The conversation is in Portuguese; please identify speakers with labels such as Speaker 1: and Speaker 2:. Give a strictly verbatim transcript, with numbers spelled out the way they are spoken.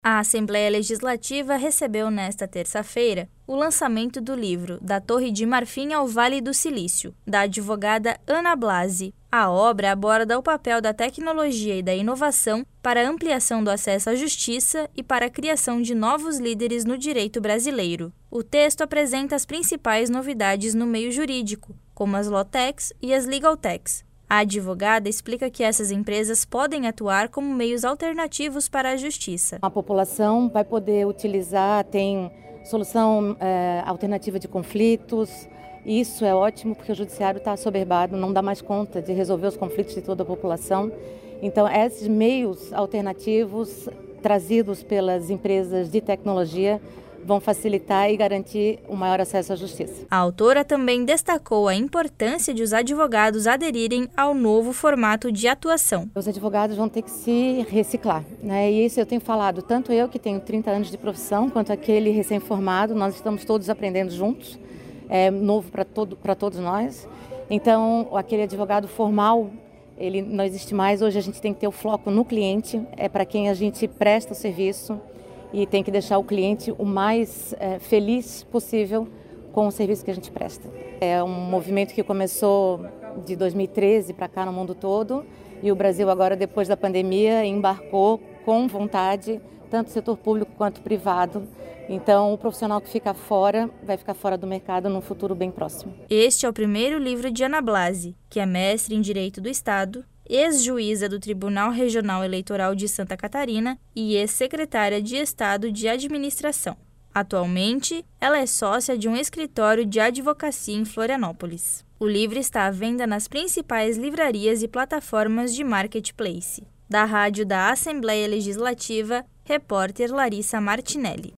Speaker 1: A Assembleia Legislativa recebeu nesta terça-feira o lançamento do livro Da Torre de Marfim ao Vale do Silício, da advogada Ana Blasi. A obra aborda o papel da tecnologia e da inovação para a ampliação do acesso à justiça e para a criação de novos líderes no direito brasileiro. O texto apresenta as principais novidades no meio jurídico, como as Lawtechs e as Legaltechs. A advogada explica que essas empresas podem atuar como meios alternativos para a justiça.
Speaker 2: A população vai poder utilizar, tem solução é, alternativa de conflitos. Isso é ótimo porque o judiciário está assoberbado, não dá mais conta de resolver os conflitos de toda a população. Então, esses meios alternativos trazidos pelas empresas de tecnologia vão facilitar e garantir o maior acesso à justiça.
Speaker 1: A autora também destacou a importância de os advogados aderirem ao novo formato de atuação.
Speaker 2: Os advogados vão ter que se reciclar, né? E isso eu tenho falado, tanto eu que tenho trinta anos de profissão, quanto aquele recém-formado, nós estamos todos aprendendo juntos, é novo para todo, para todos nós. Então, aquele advogado formal, ele não existe mais. Hoje a gente tem que ter o foco no cliente, é para quem a gente presta o serviço, e tem que deixar o cliente o mais é, feliz possível com o serviço que a gente presta. É um movimento que começou de dois mil e treze para cá no mundo todo, e o Brasil agora, depois da pandemia, embarcou com vontade, tanto o setor público quanto o privado. Então, o profissional que fica fora vai ficar fora do mercado num futuro bem próximo.
Speaker 1: Este é o primeiro livro de Ana Blasi, que é mestre em Direito do Estado, ex-juíza do Tribunal Regional Eleitoral de Santa Catarina e ex-secretária de Estado de Administração. Atualmente, ela é sócia de um escritório de advocacia em Florianópolis. O livro está à venda nas principais livrarias e plataformas de marketplace. Da rádio da Assembleia Legislativa, repórter Larissa Martinelli.